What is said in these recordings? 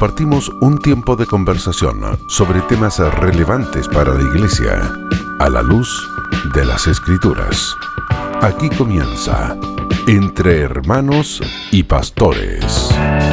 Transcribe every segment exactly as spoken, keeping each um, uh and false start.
compartimos un tiempo de conversación sobre temas relevantes para la Iglesia, a la luz de las Escrituras. Aquí comienza Entre Hermanos y Pastores.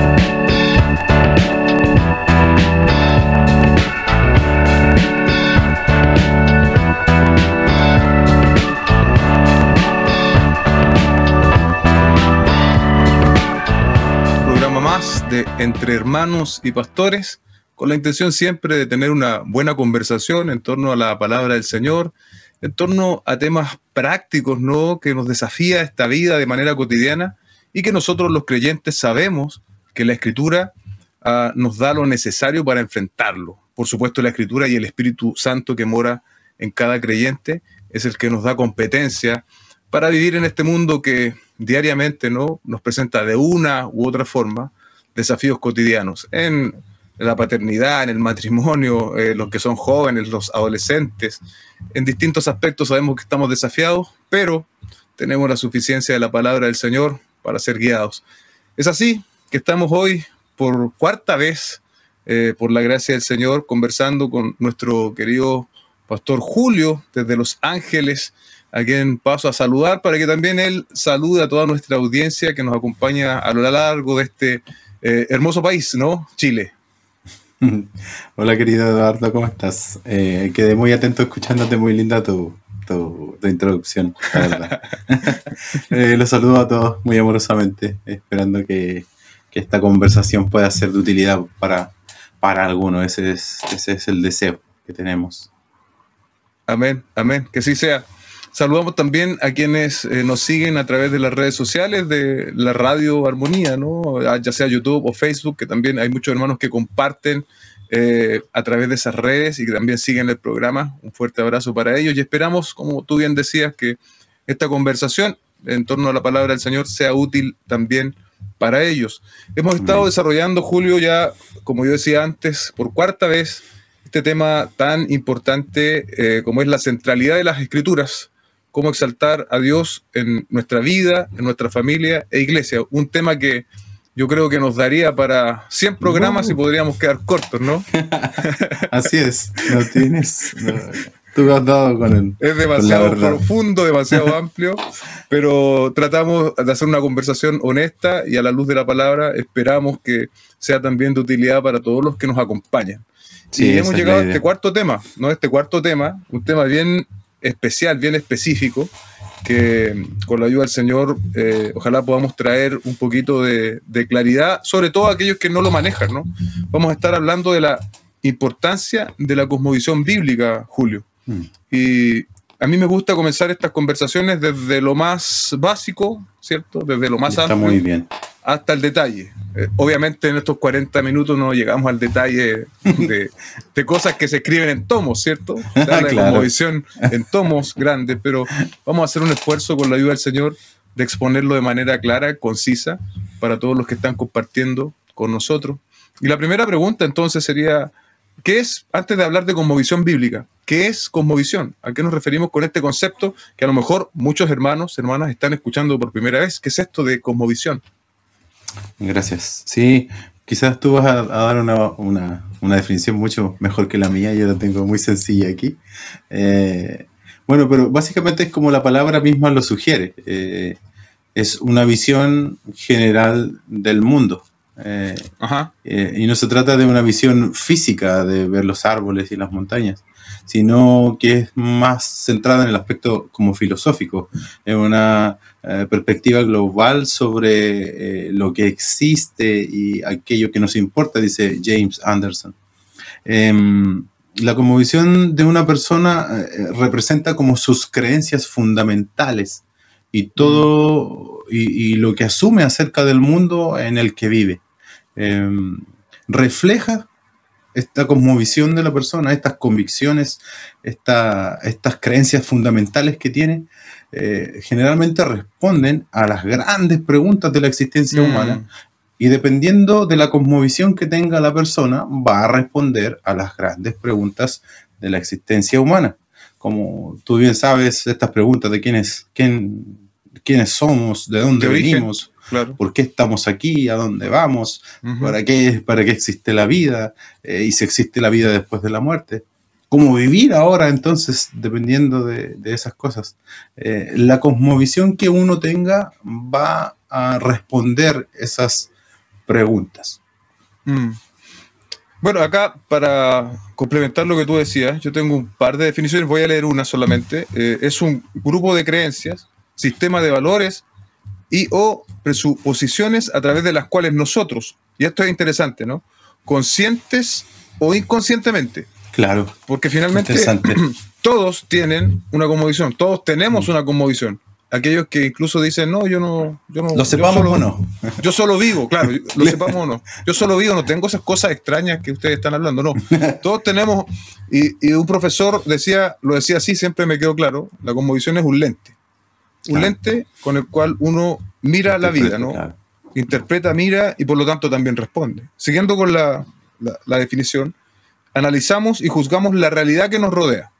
De Entre Hermanos y Pastores, con la intención siempre de tener una buena conversación en torno a la palabra del Señor, en torno a temas prácticos, ¿no?, que nos desafía esta vida de manera cotidiana y que nosotros los creyentes sabemos que la Escritura uh, nos da lo necesario para enfrentarlo. Por supuesto, la Escritura y el Espíritu Santo que mora en cada creyente es el que nos da competencia para vivir en este mundo que diariamente, ¿no?, nos presenta de una u otra forma desafíos cotidianos, en la paternidad, en el matrimonio, eh, los que son jóvenes, los adolescentes. En distintos aspectos sabemos que estamos desafiados, pero tenemos la suficiencia de la palabra del Señor para ser guiados. Es así que estamos hoy por cuarta vez, eh, por la gracia del Señor, conversando con nuestro querido pastor Julio desde Los Ángeles, a quien paso a saludar para que también él salude a toda nuestra audiencia que nos acompaña a lo largo de este Eh, hermoso país, ¿no? Chile. Hola, querido Eduardo, ¿cómo estás? Eh, quedé muy atento escuchándote, muy linda tu, tu, tu introducción, la verdad. eh, los saludo a todos muy amorosamente, esperando que, que esta conversación pueda ser de utilidad para, para alguno. Ese es, ese es el deseo que tenemos. Amén, amén, que así sea. Saludamos también a quienes eh, nos siguen a través de las redes sociales de la Radio Armonía, ¿no? Ya sea YouTube o Facebook, que también hay muchos hermanos que comparten eh, a través de esas redes y que también siguen el programa. Un fuerte abrazo para ellos y esperamos, como tú bien decías, que esta conversación en torno a la palabra del Señor sea útil también para ellos. Hemos estado desarrollando, Julio, ya, como yo decía antes, por cuarta vez este tema tan importante eh, como es la centralidad de las Escrituras. Cómo exaltar a Dios en nuestra vida, en nuestra familia e iglesia. Un tema que yo creo que nos daría para cien programas no. y podríamos quedar cortos, ¿no? Así es, no tienes... No. Tú has dado con el... Es demasiado profundo, demasiado amplio, pero tratamos de hacer una conversación honesta y a la luz de la palabra esperamos que sea también de utilidad para todos los que nos acompañan. Sí, y hemos llegado a este cuarto tema, ¿no? Este cuarto tema, un tema bien especial, bien específico, que con la ayuda del Señor eh, ojalá podamos traer un poquito de, de claridad, sobre todo a aquellos que no lo manejan, ¿no? Vamos a estar hablando de la importancia de la cosmovisión bíblica, Julio. Mm. Y a mí me gusta comenzar estas conversaciones desde lo más básico, ¿cierto? Desde lo más Está amplio muy bien. hasta el detalle. Eh, obviamente en estos cuarenta minutos no llegamos al detalle de, de cosas que se escriben en tomos, ¿cierto? Se habla de Claro. cosmovisión en tomos grandes, pero vamos a hacer un esfuerzo con la ayuda del Señor de exponerlo de manera clara, concisa, para todos los que están compartiendo con nosotros. Y la primera pregunta entonces sería, ¿qué es, antes de hablar de cosmovisión bíblica, qué es cosmovisión? ¿A qué nos referimos con este concepto que a lo mejor muchos hermanos, hermanas están escuchando por primera vez? ¿Qué es esto de cosmovisión? Gracias. Sí, quizás tú vas a, a dar una, una, una definición mucho mejor que la mía, yo la tengo muy sencilla aquí. Eh, bueno, pero básicamente es como la palabra misma lo sugiere. Eh, es una visión general del mundo. Eh, Ajá. Eh, y no se trata de una visión física de ver los árboles y las montañas, sino que es más centrada en el aspecto como filosófico, en una eh, perspectiva global sobre eh, lo que existe y aquello que nos importa, dice James Anderson. Eh, la cosmovisión de una persona eh, representa como sus creencias fundamentales y todo y, y lo que asume acerca del mundo en el que vive. Eh, refleja esta cosmovisión de la persona, estas convicciones, esta, estas creencias fundamentales que tiene, eh, generalmente responden a las grandes preguntas de la existencia mm. humana, y dependiendo de la cosmovisión que tenga la persona, va a responder a las grandes preguntas de la existencia humana. Como tú bien sabes, estas preguntas de quién es, quién, quiénes somos, de dónde ¿De venimos, claro. ¿Por qué estamos aquí? ¿A dónde vamos? Uh-huh. ¿Para qué, para qué existe la vida? Eh, ¿Y si existe la vida después de la muerte? ¿Cómo vivir ahora entonces, dependiendo de, de esas cosas? Eh, la cosmovisión que uno tenga va a responder esas preguntas. Mm. Bueno, acá para complementar lo que tú decías, yo tengo un par de definiciones, voy a leer una solamente. Eh, es un grupo de creencias, sistema de valores y o presuposiciones a través de las cuales nosotros, y esto es interesante, ¿no? Conscientes o inconscientemente. Claro. Porque finalmente todos tienen una cosmovisión, todos tenemos mm. una cosmovisión. Aquellos que incluso dicen, no, yo no... Yo no ¿Lo sepamos solo, o no? Yo solo vivo, claro, lo sepamos o no. Yo solo vivo, no tengo esas cosas extrañas que ustedes están hablando, no. Todos tenemos, y, y un profesor decía, lo decía así, siempre me quedó claro, la cosmovisión es un lente. Un claro. lente con el cual uno mira la vida, ¿no? Claro. Interpreta, mira y por lo tanto también responde. Siguiendo con la, la, la definición, analizamos y juzgamos la realidad que nos rodea,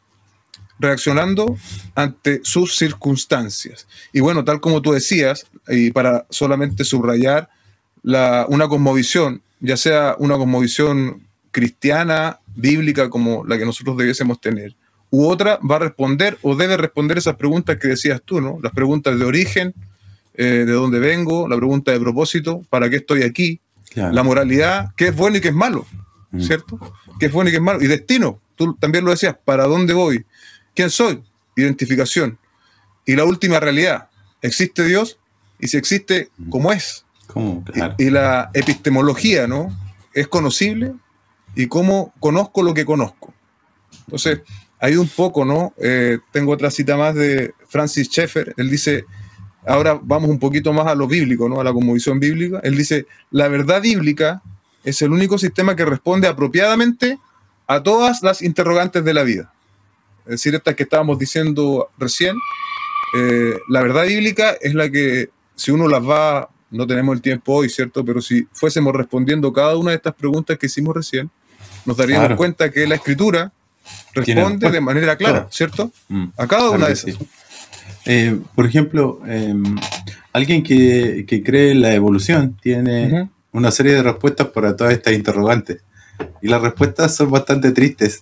reaccionando ante sus circunstancias. Y bueno, tal como tú decías, y para solamente subrayar, la, una cosmovisión, ya sea una cosmovisión cristiana, bíblica, como la que nosotros debiésemos tener, u otra va a responder o debe responder esas preguntas que decías tú, ¿no? Las preguntas de origen, eh, de dónde vengo, la pregunta de propósito, para qué estoy aquí, claro. La moralidad, qué es bueno y qué es malo, mm. ¿cierto? Qué es bueno y qué es malo, y destino, tú también lo decías, ¿para dónde voy? ¿Quién soy? Identificación. Y la última realidad, ¿existe Dios? Y si existe, ¿cómo es? ¿Cómo? Claro. Y, y la epistemología, ¿no? ¿Es conocible? ¿Y cómo conozco lo que conozco? Entonces, hay un poco, ¿no? Eh, tengo otra cita más de Francis Schaeffer. Él dice, ahora vamos un poquito más a lo bíblico, ¿no? A la cosmovisión bíblica. Él dice, la verdad bíblica es el único sistema que responde apropiadamente a todas las interrogantes de la vida. Es decir, estas que estábamos diciendo recién, eh, la verdad bíblica es la que, si uno las va, no tenemos el tiempo hoy, ¿cierto? Pero si fuésemos respondiendo cada una de estas preguntas que hicimos recién, nos daríamos claro. cuenta que la Escritura responde de manera clara, claro. ¿cierto? Mm, a cada una de esas. Sí. Eh, por ejemplo, eh, alguien que, que cree en la evolución tiene uh-huh. una serie de respuestas para todas estas interrogantes. Y las respuestas son bastante tristes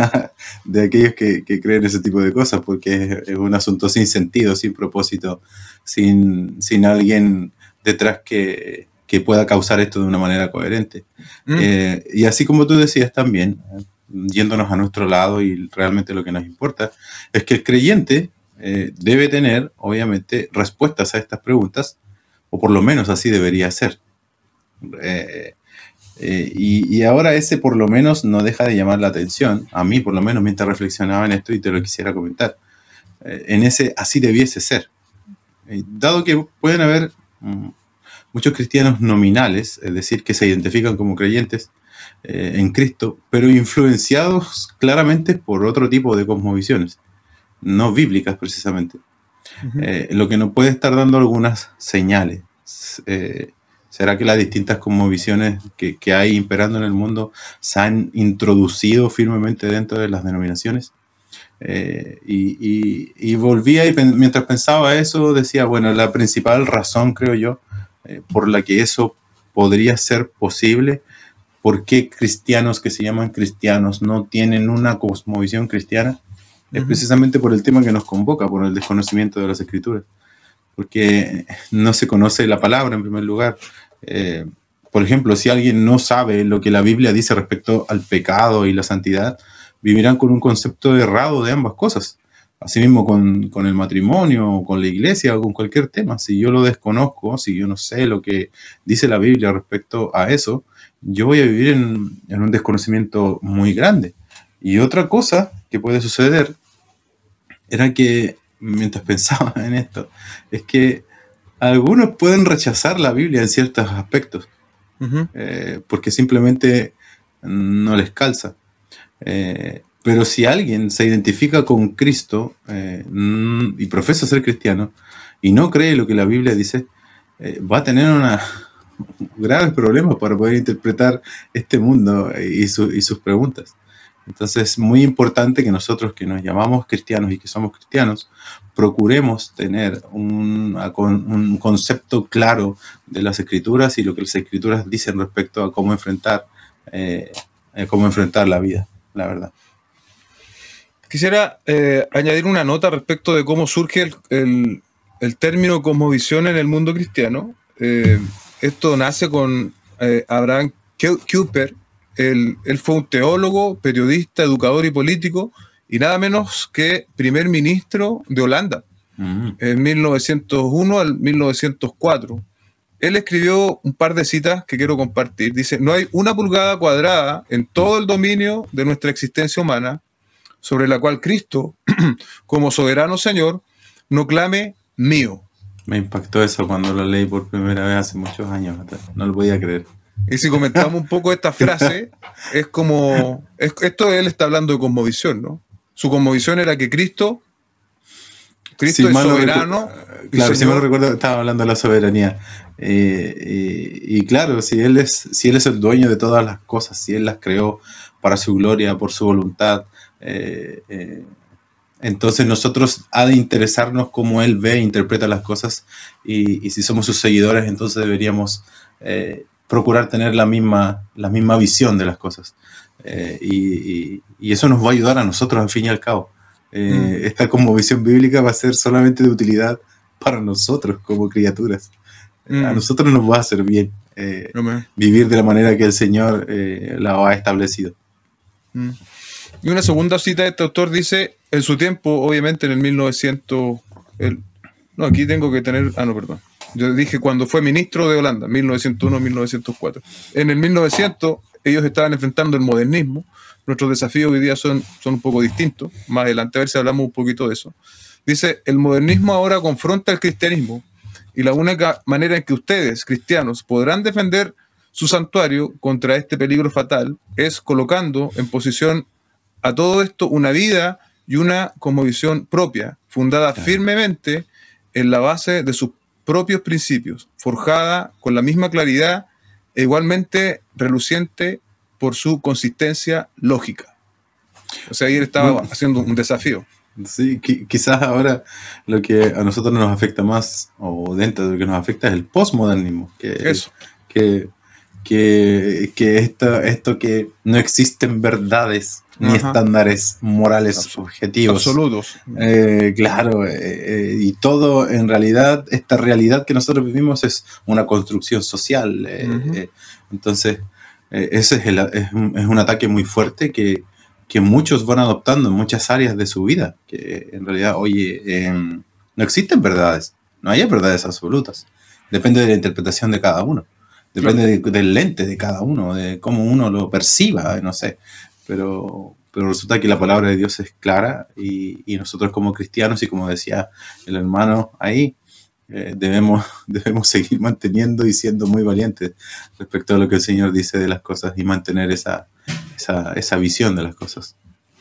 de aquellos que, que creen ese tipo de cosas, porque es, es un asunto sin sentido, sin propósito, sin, sin alguien detrás que, que pueda causar esto de una manera coherente. Mm. Eh, y así como tú decías también, yéndonos a nuestro lado, y realmente lo que nos importa, es que el creyente eh, debe tener, obviamente, respuestas a estas preguntas, o por lo menos así debería ser. Eh, Eh, y, y ahora ese por lo menos no deja de llamar la atención, a mí por lo menos mientras reflexionaba en esto y te lo quisiera comentar, eh, en ese así debiese ser. Eh, dado que pueden haber mm, muchos cristianos nominales, es decir, que se identifican como creyentes eh, en Cristo, pero influenciados claramente por otro tipo de cosmovisiones, no bíblicas precisamente, uh-huh. eh, lo que nos puede estar dando algunas señales. Eh, ¿Será que las distintas cosmovisiones que, que hay imperando en el mundo se han introducido firmemente dentro de las denominaciones? Eh, y, y, y volvía y pen, mientras pensaba eso, decía, bueno, la principal razón, creo yo, eh, por la que eso podría ser posible, ¿por qué cristianos que se llaman cristianos no tienen una cosmovisión cristiana? Uh-huh. Es precisamente por el tema que nos convoca, por el desconocimiento de las Escrituras. Porque no se conoce la palabra en primer lugar. Eh, por ejemplo, si alguien no sabe lo que la Biblia dice respecto al pecado y la santidad, vivirán con un concepto errado de ambas cosas. Asimismo con, con el matrimonio, con la iglesia o con cualquier tema. Si yo lo desconozco, si yo no sé lo que dice la Biblia respecto a eso, yo voy a vivir en, en un desconocimiento muy grande. Y otra cosa que puede suceder era que mientras pensaba en esto, es que algunos pueden rechazar la Biblia en ciertos aspectos, uh-huh. eh, porque simplemente no les calza. Eh, pero si alguien se identifica con Cristo eh, y profesa ser cristiano y no cree lo que la Biblia dice, eh, va a tener una graves problemas para poder interpretar este mundo y, su, y sus preguntas. Entonces es muy importante que nosotros que nos llamamos cristianos y que somos cristianos, procuremos tener un, un concepto claro de las Escrituras y lo que las Escrituras dicen respecto a cómo enfrentar, eh, cómo enfrentar la vida, la verdad. Quisiera eh, añadir una nota respecto de cómo surge el, el, el término cosmovisión en el mundo cristiano. Eh, esto nace con eh, Abraham Kuyper. Él, él fue un teólogo, periodista, educador y político, y nada menos que primer ministro de Holanda, mm. en mil novecientos uno al mil novecientos cuatro. Él escribió un par de citas que quiero compartir. Dice: no hay una pulgada cuadrada en todo el dominio de nuestra existencia humana sobre la cual Cristo, como soberano Señor, no clame mío. Me impactó eso cuando lo leí por primera vez hace muchos años. No lo podía creer. Y si comentamos un poco esta frase, es como, es, esto él está hablando de cosmovisión, ¿no? Su cosmovisión era que Cristo, Cristo si es soberano. Recu- claro, si mal no recuerdo, estaba hablando de la soberanía. Eh, y, y claro, si él, es, si él es el dueño de todas las cosas, si él las creó para su gloria, por su voluntad, eh, eh, entonces nosotros ha de interesarnos cómo él ve e interpreta las cosas, y, y si somos sus seguidores, entonces deberíamos eh, procurar tener la misma, la misma visión de las cosas. Eh, y, y, y eso nos va a ayudar a nosotros al fin y al cabo. Eh, mm. Esta cosmovisión bíblica va a ser solamente de utilidad para nosotros como criaturas. Mm. A nosotros nos va a hacer bien eh, no vivir de la manera que el Señor eh, la ha establecido. Mm. Y una segunda cita de este autor dice: en su tiempo, obviamente en el mil novecientos... El, no, aquí tengo que tener... Ah, no, perdón. Yo dije cuando fue ministro de Holanda, mil novecientos uno a mil novecientos cuatro. En el mil novecientos ellos estaban enfrentando el modernismo. Nuestros desafíos hoy día son, son un poco distintos. Más adelante a ver si hablamos un poquito de eso. Dice: el modernismo ahora confronta el cristianismo, y la única manera en que ustedes, cristianos, podrán defender su santuario contra este peligro fatal es colocando en posición a todo esto una vida y una cosmovisión propia, fundada claro. firmemente en la base de sus propios principios, forjada con la misma claridad e igualmente reluciente por su consistencia lógica. O sea, ahí él estaba bueno, haciendo un desafío. Sí, qu- quizás ahora lo que a nosotros nos afecta más, o dentro de lo que nos afecta, es el postmodernismo. Que, Eso. Que, que, que esto, esto que no existen verdades ni Ajá. estándares morales Absol- objetivos. Absolutos. Eh, claro, eh, eh, y todo en realidad, esta realidad que nosotros vivimos es una construcción social. Eh, uh-huh. eh, entonces, eh, ese es, el, es, un, es un ataque muy fuerte que, que muchos van adoptando en muchas áreas de su vida. Que en realidad, oye, eh, no existen verdades, no hay verdades absolutas. Depende de la interpretación de cada uno. Depende claro. de, del lente de cada uno, de cómo uno lo perciba, no sé. Pero, pero resulta que la palabra de Dios es clara, y, y nosotros como cristianos, y como decía el hermano ahí, eh, debemos, debemos seguir manteniendo y siendo muy valientes respecto a lo que el Señor dice de las cosas, y mantener esa, esa, esa visión de las cosas.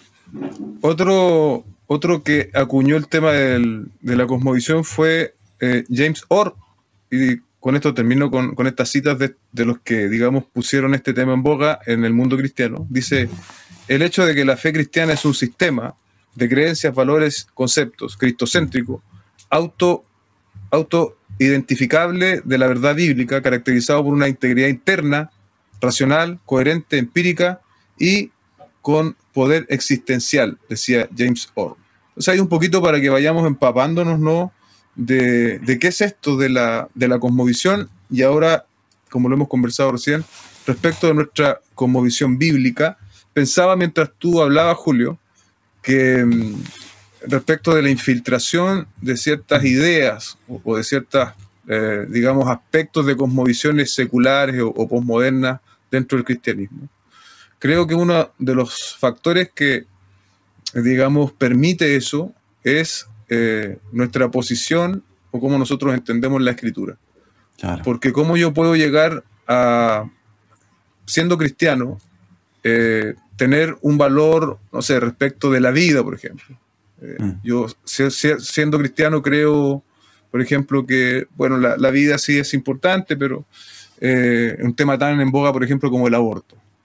Otro, otro que acuñó el tema del, de la cosmovisión fue eh, James Orr, y con esto termino con, con estas citas de, de los que, digamos, pusieron este tema en boga en el mundo cristiano. Dice: el hecho de que la fe cristiana es un sistema de creencias, valores, conceptos cristocéntrico, auto, auto-identificable de la verdad bíblica, caracterizado por una integridad interna, racional, coherente, empírica y con poder existencial, decía James Orr. O sea, hay un poquito para que vayamos empapándonos, ¿no?, De, de qué es esto de la, de la cosmovisión, y ahora, como lo hemos conversado recién, respecto de nuestra cosmovisión bíblica. Pensaba mientras tú hablabas, Julio, que mm, respecto de la infiltración de ciertas ideas o, o de ciertos, eh, digamos, aspectos de cosmovisiones seculares o, o posmodernas dentro del cristianismo, creo que uno de los factores que, digamos, permite eso es Eh, nuestra posición o cómo nosotros entendemos la Escritura. Claro. Porque cómo yo puedo llegar a, siendo cristiano, eh, tener un valor, no sé, respecto de la vida, por ejemplo. Eh, mm. Yo, siendo cristiano, creo, por ejemplo, que, bueno, la, la vida sí es importante, pero eh, un tema tan en boga, por ejemplo, como el aborto.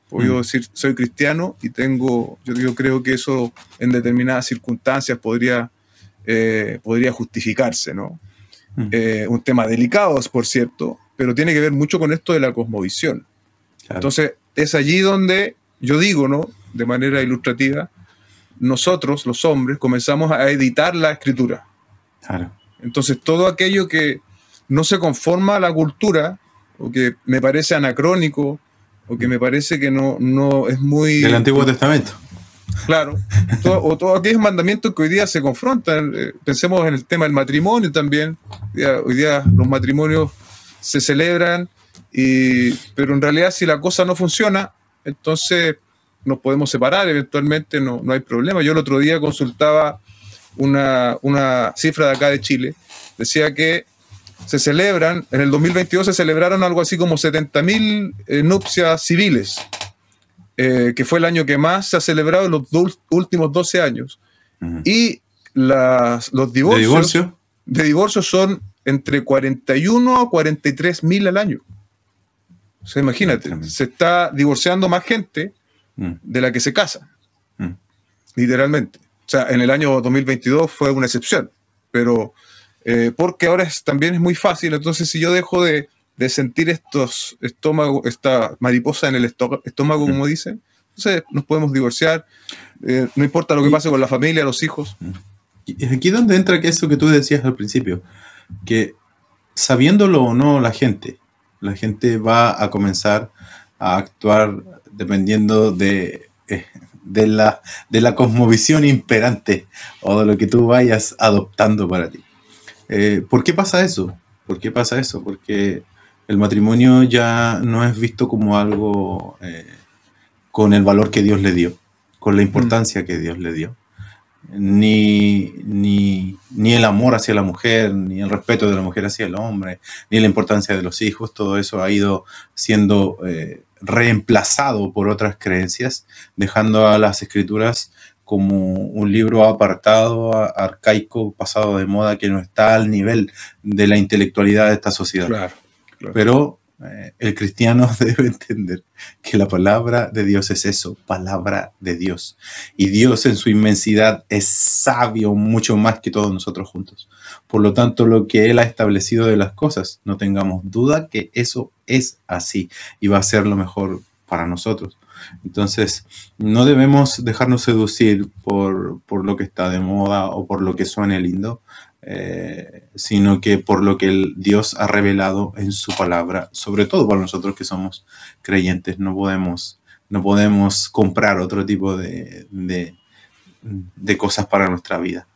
Puedo Mm. decir, soy cristiano y tengo, yo, yo creo que eso en determinadas circunstancias podría, eh, podría justificarse, ¿no? Mm. Eh, un tema delicado, por cierto, pero tiene que ver mucho con esto de la cosmovisión. Claro. Entonces, es allí donde yo digo, ¿no? De manera ilustrativa, nosotros, los hombres, comenzamos a editar la escritura. Claro. Entonces, todo aquello que no se conforma a la cultura, o que me parece anacrónico, o que me parece que no, no es muy... Del Antiguo Testamento. Claro, todo, o todos aquellos mandamientos que hoy día se confrontan. Eh, pensemos en el tema del matrimonio también. Hoy día, hoy día los matrimonios se celebran, y, pero en realidad si la cosa no funciona, entonces nos podemos separar, eventualmente no, no hay problema. Yo el otro día consultaba una, una cifra de acá de Chile, decía que se celebran, en el dos mil veintidós se celebraron algo así como setenta mil eh, nupcias civiles, eh, que fue el año que más se ha celebrado en los do- últimos doce años. Ujú. Y las, los ¿De divorcios divorcio? de divorcios son entre cuarenta y uno a cuarenta y tres mil al año. O sea, imagínate, Tremendo. se está divorciando más gente Mm. de la que se casa, Mm. literalmente. O sea, en el año dos mil veintidós fue una excepción, pero eh, porque ahora es, también es muy fácil. Entonces, si yo dejo de, de sentir estos estómagos, esta mariposa en el esto- estómago, como dicen, entonces nos podemos divorciar, eh, no importa lo que pase con la familia, los hijos. Y es aquí donde entra que eso que tú decías al principio, que sabiéndolo o no la gente, la gente va a comenzar a actuar dependiendo de, eh, de, la, de la cosmovisión imperante o de lo que tú vayas adoptando para ti. Eh, ¿Por qué pasa eso? ¿Por qué pasa eso? Porque el matrimonio ya no es visto como algo eh, con el valor que Dios le dio, con la importancia que Dios le dio. Ni, ni, ni el amor hacia la mujer, ni el respeto de la mujer hacia el hombre, ni la importancia de los hijos, todo eso ha ido siendo eh, reemplazado por otras creencias, dejando a las escrituras como un libro apartado, a- arcaico, pasado de moda, que no está al nivel de la intelectualidad de esta sociedad. Claro, claro. Pero eh, el cristiano debe entender que la palabra de Dios es eso, palabra de Dios. Y Dios en su inmensidad es sabio mucho más que todos nosotros juntos. Por lo tanto, lo que Él ha establecido de las cosas, no tengamos duda que eso es así y va a ser lo mejor para nosotros. Entonces, no debemos dejarnos seducir por, por lo que está de moda o por lo que suene lindo, eh, sino que por lo que el Dios ha revelado en su palabra, sobre todo para nosotros que somos creyentes. No podemos, no podemos comprar otro tipo de, de, de cosas para nuestra vida.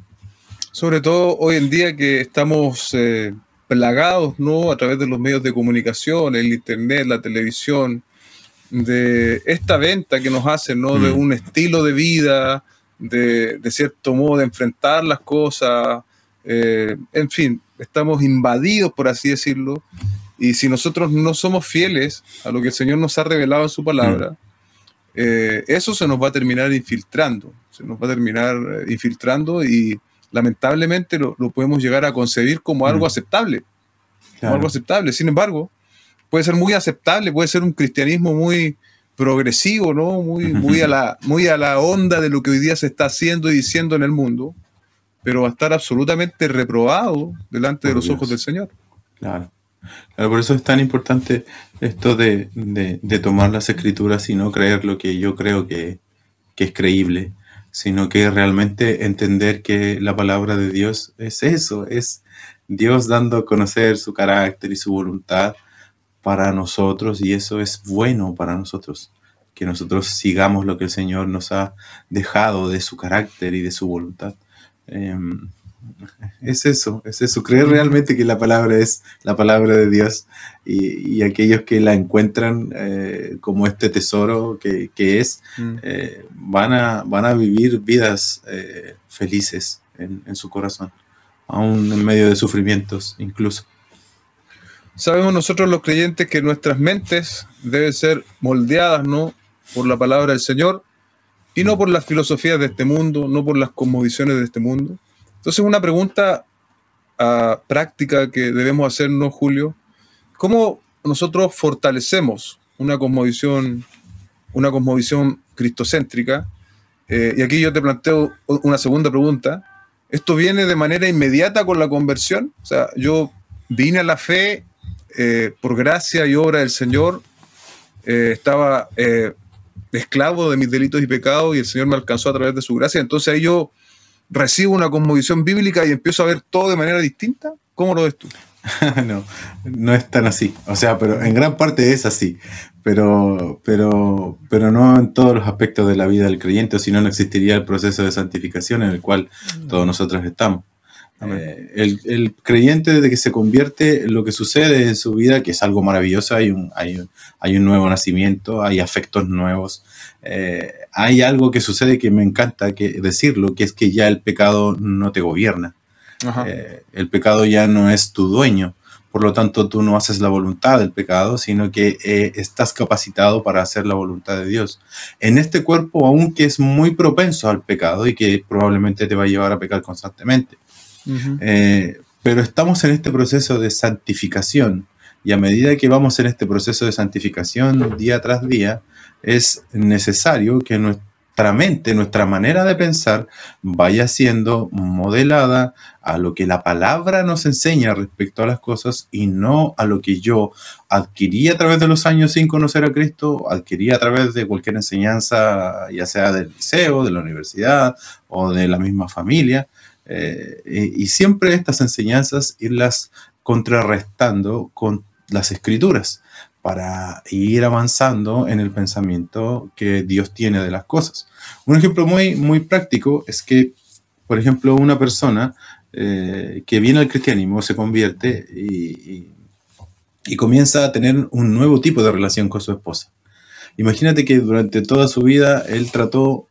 Sobre todo hoy en día que estamos eh, plagados, ¿no? A través de los medios de comunicación, el internet, la televisión, de esta venta que nos hacen, ¿no? De Mm. un estilo de vida, de, de cierto modo de enfrentar las cosas, eh, en fin, estamos invadidos, por así decirlo, y si nosotros no somos fieles a lo que el Señor nos ha revelado en su palabra, eh, eso se nos va a terminar infiltrando, se nos va a terminar eh, infiltrando y lamentablemente lo, lo podemos llegar a concebir como algo Mm. aceptable, como Claro. algo aceptable. Sin embargo, puede ser muy aceptable, puede ser un cristianismo muy progresivo, ¿no? Muy, muy, a la, muy a la onda de lo que hoy día se está haciendo y diciendo en el mundo, pero va a estar absolutamente reprobado delante de Por los Dios. ojos del Señor. Claro. Claro, por eso es tan importante esto de, de- de tomar las escrituras y no creer lo que yo creo que, que es creíble, sino que realmente entender que la palabra de Dios es eso, es Dios dando a conocer su carácter y su voluntad para nosotros, y eso es bueno para nosotros, que nosotros sigamos lo que el Señor nos ha dejado de su carácter y de su voluntad. Em, Es eso, es eso, creer realmente que la palabra es la palabra de Dios, y, y aquellos que la encuentran eh, como este tesoro que, que es, Mm. eh, van, a, van a vivir vidas eh, felices en, en su corazón, aún en medio de sufrimientos incluso. Sabemos nosotros los creyentes que nuestras mentes deben ser moldeadas, ¿no? Por la palabra del Señor y no por las filosofías de este mundo, no por las cosmovisiones de este mundo. Entonces, una pregunta ah, práctica que debemos hacernos, Julio: ¿cómo nosotros fortalecemos una cosmovisión una cosmovisión cristocéntrica. Eh, y aquí yo te planteo una segunda pregunta. ¿Esto viene de manera inmediata con la conversión? O sea, yo vine a la fe eh, por gracia y obra del Señor, eh, estaba eh, esclavo de mis delitos y pecados y el Señor me alcanzó a través de su gracia. Entonces ahí yo recibo una cosmovisión bíblica y empiezo a ver todo de manera distinta. ¿Cómo lo ves tú? No, no es tan así. O sea, pero en gran parte es así. Pero, pero, pero no en todos los aspectos de la vida del creyente, o si no, no existiría el proceso de santificación en el cual todos nosotros estamos. Eh, el, el creyente, desde que se convierte, lo que sucede en su vida, que es algo maravilloso, hay un, hay un, hay un nuevo nacimiento, hay afectos nuevos, eh, hay algo que sucede que me encanta que decirlo, que es que ya el pecado no te gobierna. Eh, el pecado ya no es tu dueño, por lo tanto tú no haces la voluntad del pecado, sino que eh, estás capacitado para hacer la voluntad de Dios. En este cuerpo, aunque es muy propenso al pecado y que probablemente te va a llevar a pecar constantemente, uh-huh. eh, pero estamos en este proceso de santificación, y a medida que vamos en este proceso de santificación día tras día, es necesario que nuestra mente, nuestra manera de pensar vaya siendo modelada a lo que la palabra nos enseña respecto a las cosas y no a lo que yo adquirí a través de los años sin conocer a Cristo, adquirí a través de cualquier enseñanza, ya sea del liceo, de la universidad o de la misma familia. Eh, y siempre estas enseñanzas irlas contrarrestando con las Escrituras para ir avanzando en el pensamiento que Dios tiene de las cosas. Un ejemplo muy, muy práctico es que, por ejemplo, una persona eh, que viene al cristianismo se convierte y, y, y comienza a tener un nuevo tipo de relación con su esposa. Imagínate que durante toda su vida él trató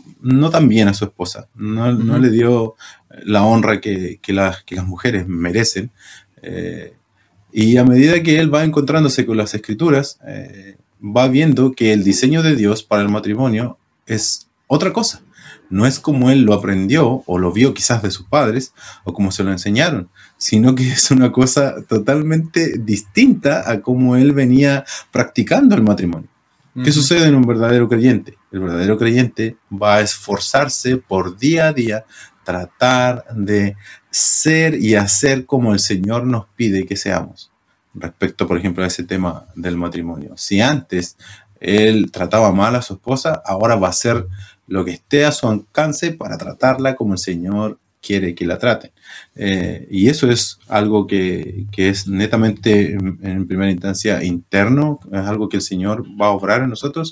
no tan bien a su esposa, no, uh-huh. no le dio la honra que, que, las, que las mujeres merecen. Eh, y a medida que él va encontrándose con las Escrituras, eh, va viendo que el diseño de Dios para el matrimonio es otra cosa. No es como él lo aprendió o lo vio quizás de sus padres o como se lo enseñaron, sino que es una cosa totalmente distinta a cómo él venía practicando el matrimonio. Uh-huh. ¿Qué sucede en un verdadero creyente? El verdadero creyente va a esforzarse por día a día tratar de ser y hacer como el Señor nos pide que seamos. Respecto, por ejemplo, a ese tema del matrimonio. Si antes él trataba mal a su esposa, ahora va a hacer lo que esté a su alcance para tratarla como el Señor quiere que la traten. Eh, y eso es algo que, que es netamente, en, en primera instancia, interno, es algo que el Señor va a obrar en nosotros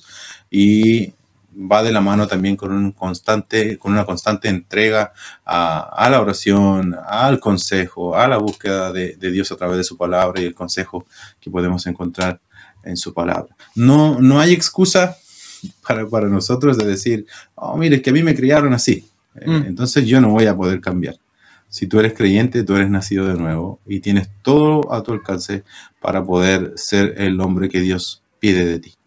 y va de la mano también con, un constante, con una constante entrega a, a la oración, al consejo, a la búsqueda de, de Dios a través de su palabra y el consejo que podemos encontrar en su palabra. No, no hay excusa para, para nosotros de decir, oh, mire, es que a mí me criaron así, mm. eh, entonces yo no voy a poder cambiar. Si tú eres creyente, tú eres nacido de nuevo y tienes todo a tu alcance para poder ser el hombre que Dios pide de ti.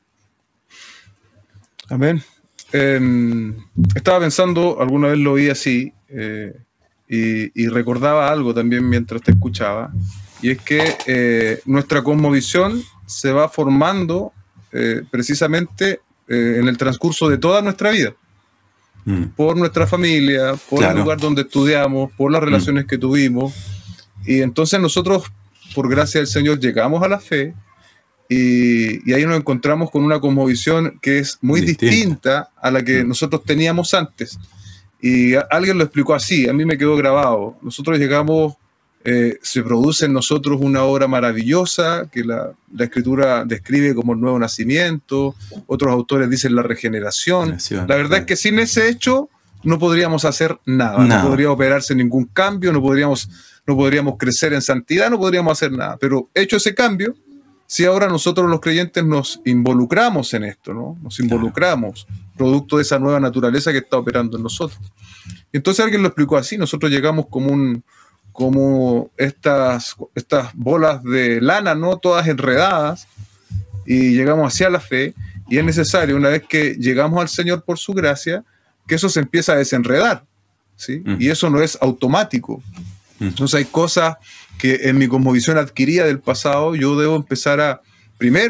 Amén. Eh, estaba pensando, alguna vez lo oí así, eh, y, y recordaba algo también mientras te escuchaba, y es que eh, nuestra cosmovisión se va formando eh, precisamente eh, en el transcurso de toda nuestra vida, mm. por nuestra familia, por claro. el lugar donde estudiamos, por las relaciones mm. que tuvimos, y entonces nosotros, por gracia del Señor, llegamos a la fe. Y, y ahí nos encontramos con una cosmovisión que es muy distinta, distinta a la que nosotros teníamos antes. Y a, alguien lo explicó así, a mí me quedó grabado. Nosotros llegamos, eh, se produce en nosotros una obra maravillosa que la, la Escritura describe como el nuevo nacimiento, otros autores dicen la regeneración. La verdad es que sin ese hecho no podríamos hacer nada, no, no podría operarse ningún cambio, no podríamos, no podríamos crecer en santidad, no podríamos hacer nada. Pero hecho ese cambio, si ahora nosotros los creyentes nos involucramos en esto, ¿no? Nos involucramos, claro. producto de esa nueva naturaleza que está operando en nosotros. Entonces alguien lo explicó así, nosotros llegamos como, un, como estas, estas bolas de lana, ¿no? Todas enredadas, y llegamos hacia la fe, y es necesario, una vez que llegamos al Señor por su gracia, que eso se empieza a desenredar, ¿sí? Mm. Y eso no es automático. Mm. Entonces hay cosas que en mi cosmovisión adquirida del pasado, yo debo empezar a, primero,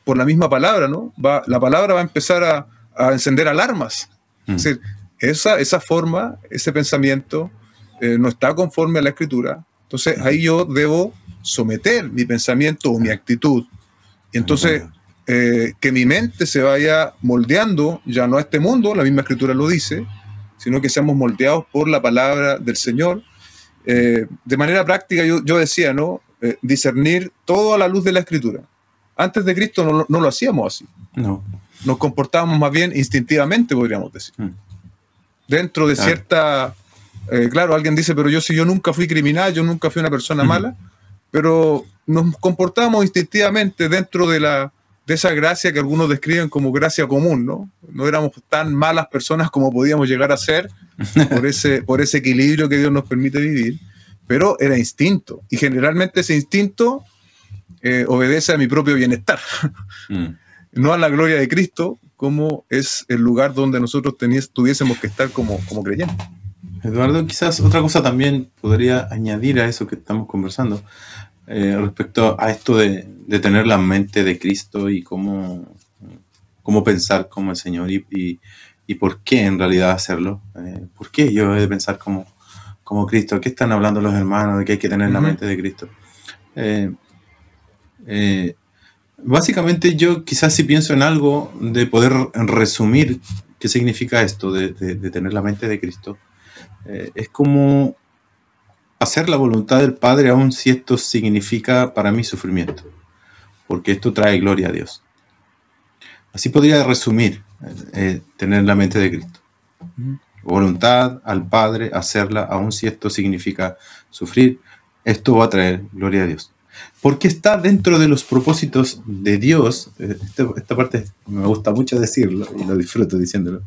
por la misma palabra, ¿no? Va, la palabra va a empezar a, a encender alarmas. Mm. Es decir, esa, esa forma, ese pensamiento eh, no está conforme a la Escritura. Entonces ahí yo debo someter mi pensamiento o mi actitud. Y entonces eh, que mi mente se vaya moldeando ya no a este mundo, la misma Escritura lo dice, sino que seamos moldeados por la palabra del Señor. Eh, de manera práctica yo, yo decía, ¿no? Eh, discernir todo a la luz de la Escritura. Antes de Cristo no, no lo hacíamos así. No. Nos comportábamos más bien instintivamente, podríamos decir. Mm. Dentro de claro. cierta... Eh, claro, alguien dice, pero yo si yo nunca fui criminal, yo nunca fui una persona mm. mala, pero nos comportábamos instintivamente dentro de, la, de esa gracia que algunos describen como gracia común, ¿no? No éramos tan malas personas como podíamos llegar a ser por ese, por ese equilibrio que Dios nos permite vivir, pero era instinto. Y generalmente ese instinto eh, obedece a mi propio bienestar, mm. no a la gloria de Cristo, como es el lugar donde nosotros tenies, tuviésemos que estar como, como creyentes. Eduardo, quizás otra cosa también podría añadir a eso que estamos conversando, eh, respecto a esto de, de tener la mente de Cristo y cómo, cómo pensar como el Señor y, y, y por qué en realidad hacerlo. Eh, ¿Por qué yo he de pensar como, como Cristo? ¿Qué están hablando los hermanos de que hay que tener uh-huh. la mente de Cristo? Eh, eh, básicamente yo quizás si pienso en algo de poder resumir qué significa esto de, de, de tener la mente de Cristo. Eh, es como hacer la voluntad del Padre aun si esto significa para mí sufrimiento, porque esto trae gloria a Dios. Así podría resumir eh, tener la mente de Cristo. Uh-huh. Voluntad al Padre, hacerla aun si esto significa sufrir, esto va a traer gloria a Dios. Porque está dentro de los propósitos de Dios, eh, esta, esta parte me gusta mucho decirlo y lo disfruto diciéndolo,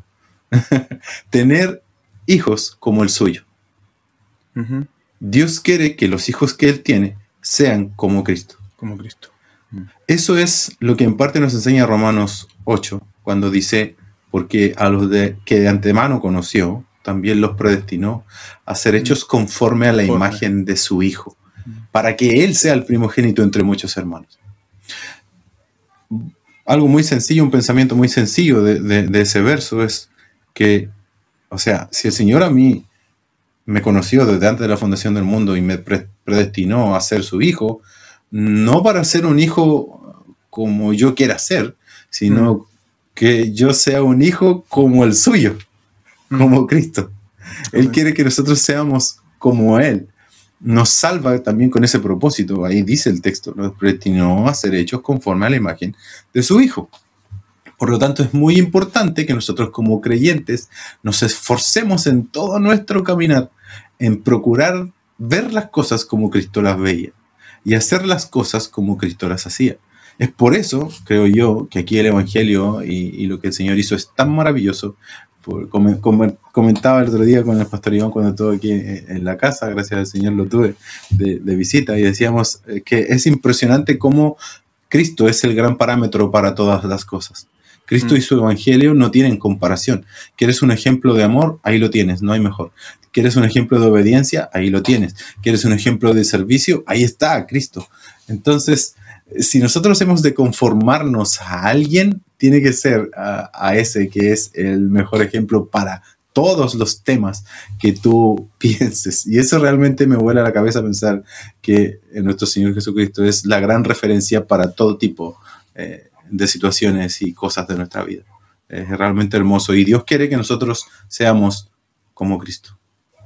tener hijos como el suyo. Uh-huh. Dios quiere que los hijos que Él tiene sean como Cristo. Como Cristo. Uh-huh. Eso es lo que en parte nos enseña Romanos ocho, cuando dice, porque a los de, que de antemano conoció, también los predestinó a ser hechos uh-huh. conforme a la conforme. imagen de su Hijo, uh-huh. para que Él sea el primogénito entre muchos hermanos. Algo muy sencillo, un pensamiento muy sencillo de, de, de ese verso es que o sea, si el Señor a mí me conoció desde antes de la fundación del mundo y me predestinó a ser su hijo, no para ser un hijo como yo quiera ser, sino mm. que yo sea un hijo como el suyo, mm. como Cristo. Okay. Él quiere que nosotros seamos como Él. Nos salva también con ese propósito. Ahí dice el texto, nos predestinó a ser hechos conforme a la imagen de su Hijo. Por lo tanto, es muy importante que nosotros como creyentes nos esforcemos en todo nuestro caminar en procurar ver las cosas como Cristo las veía y hacer las cosas como Cristo las hacía. Es por eso, creo yo, que aquí el Evangelio y, y lo que el Señor hizo es tan maravilloso. Por, com, com, comentaba el otro día con el pastor Iván cuando estuve aquí en, en la casa, gracias al Señor lo tuve de, de visita, y decíamos que es impresionante cómo Cristo es el gran parámetro para todas las cosas. Cristo y su evangelio no tienen comparación. ¿Quieres un ejemplo de amor? Ahí lo tienes, no hay mejor. ¿Quieres un ejemplo de obediencia? Ahí lo tienes. ¿Quieres un ejemplo de servicio? Ahí está Cristo. Entonces, si nosotros hemos de conformarnos a alguien, tiene que ser a, a ese que es el mejor ejemplo para todos los temas que tú pienses. Y eso realmente me vuela la cabeza pensar que nuestro Señor Jesucristo es la gran referencia para todo tipo eh, de situaciones y cosas de nuestra vida. Es realmente hermoso y Dios quiere que nosotros seamos como Cristo.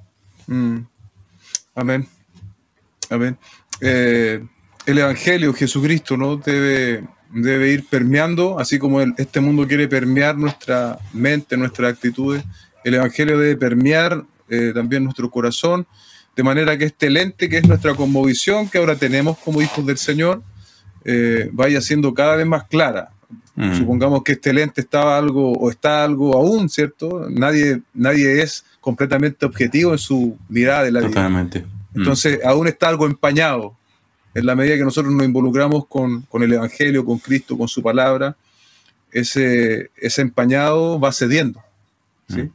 Mm. Amén. Amén. Eh, el Evangelio, Jesucristo, ¿no? Debe, debe ir permeando, así como el, este mundo quiere permear nuestra mente, nuestras actitudes. El Evangelio debe permear eh, también nuestro corazón, de manera que este lente, que es nuestra cosmovisión, que ahora tenemos como hijos del Señor, Eh, vaya siendo cada vez más clara. Mm. Supongamos que este lente estaba algo o está algo aún, ¿cierto? Nadie, nadie es completamente objetivo en su mirada de la Totalmente. vida. Entonces, mm. aún está algo empañado. En la medida que nosotros nos involucramos con, con el Evangelio, con Cristo, con su palabra, ese, ese empañado va cediendo, ¿sí? Mm.